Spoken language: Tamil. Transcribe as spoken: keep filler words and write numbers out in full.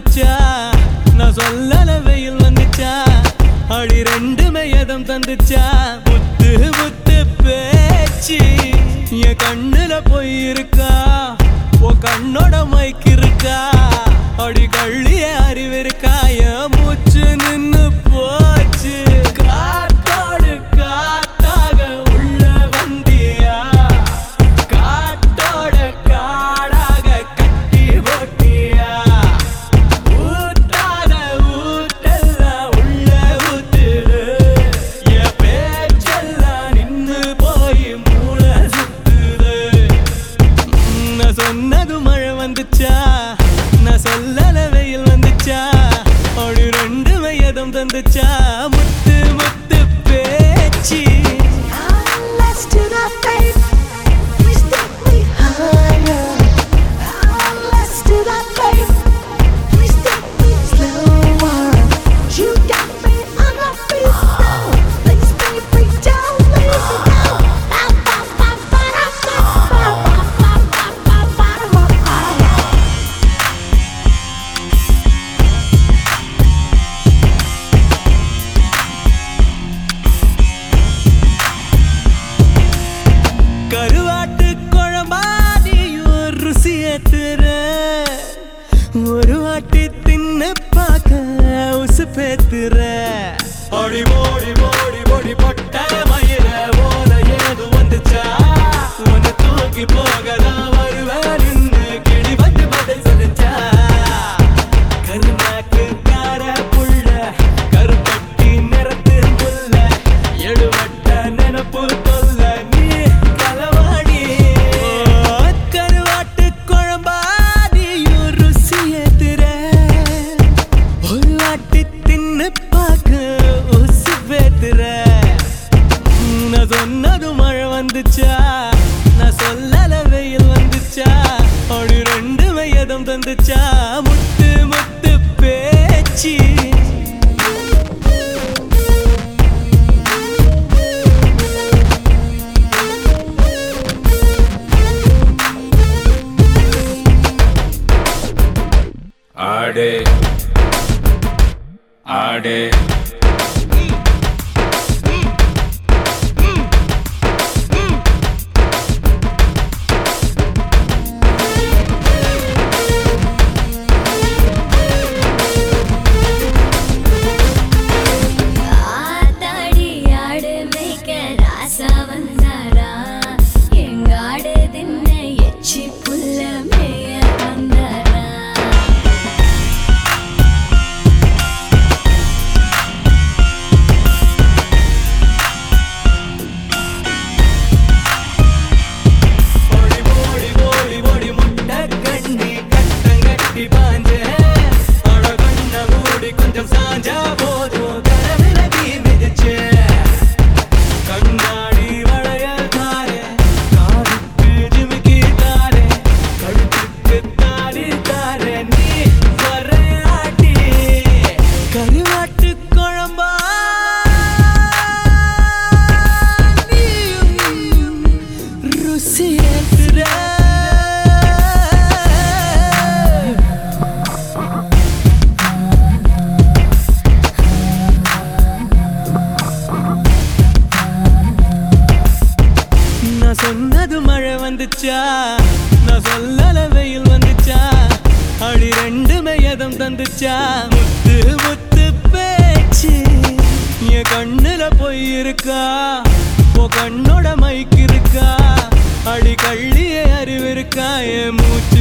வந்துச்சா நான் சொல்லல வெயில் வந்துச்சா அடி ரெண்டுமே எதம் தந்துச்சா முத்து முத்து பேச்சு என் கண்ணுல போய் இருக்கா ஓ கண்ணோட மைக்கு இருக்கா அடி கள்ளிய அறிவு இருக்கா என் மூச்சு நின்னு போச்சு காத்தோடு காத்தாக உள்ள வந்தியா காட்டோட காடாக கட்டி போட்டியா ஊத்தாத ஊட்டெல்லாம் உள்ள ஊத்துது என் பேச்செல்லாம் நின்னு போய் மூளை சுத்துது நான் சொன்னது மழை வந்துச்சா நான் சொல்லல வெயில் வந்துச்சா அடி ரெண்டு வயதும் தந்துச்சா முத்து முத்து பேச்சு கருவாட்டு குழம்பாதியும் ருசி ஏத்துற ஒரு வாட்டி தின்னு பார்க்க உசு பேத்துற ஓடி ஓடி ஓடி ஓடி பொட்ட மயிர போல ஏது வந்துச்சா உன்னை தூக்கி போகதான் வருவேன் நின்று கிளி வந்து பதில் சொல்லிச்சா கருநாக்கு கார புள்ள கருப்பட்டி நிறத்து புள்ள எழுவட்ட நினப்பு தொல்ல நீ கலவாடி கருவாட்டு குழம்பாதியும் ருசி ஏத்துற ஒரு வாட்டி தின்னு பார்க்க உசு பேத்துற நான் சொன்னது மழை வந்துச்சா நான் சொல்லல வெயில் வந்துச்சா அப்படி ரெண்டு வயதும் தந்துச்சா முத்து முத்து பேச்சு ஆடே ஆடே கொஞ்சம் சாஞ்சா போதும் கரவில தீ மிதிச்சு கண்ணாடி வளையல் தாரே காதுக்கு ஜிமிக்கி தாரே கழுத்துக்கு தாடி தாரே நீ வரையாட்டி கருவாட்டு குழம்பா நீயும் ருசி ஏத்துற சொன்னது மழை வந்துச்சா நான் சொல்லல வெயில் வந்துச்சா அடி ரெண்டுமே எதம் தந்துச்சா முத்து முத்து பேச்சு என் கண்ணுல போய் இருக்கா ஓ கண்ணோட மைக்கு இருக்கா அடி கள்ளிய அறிவு இருக்கா என் மூச்சு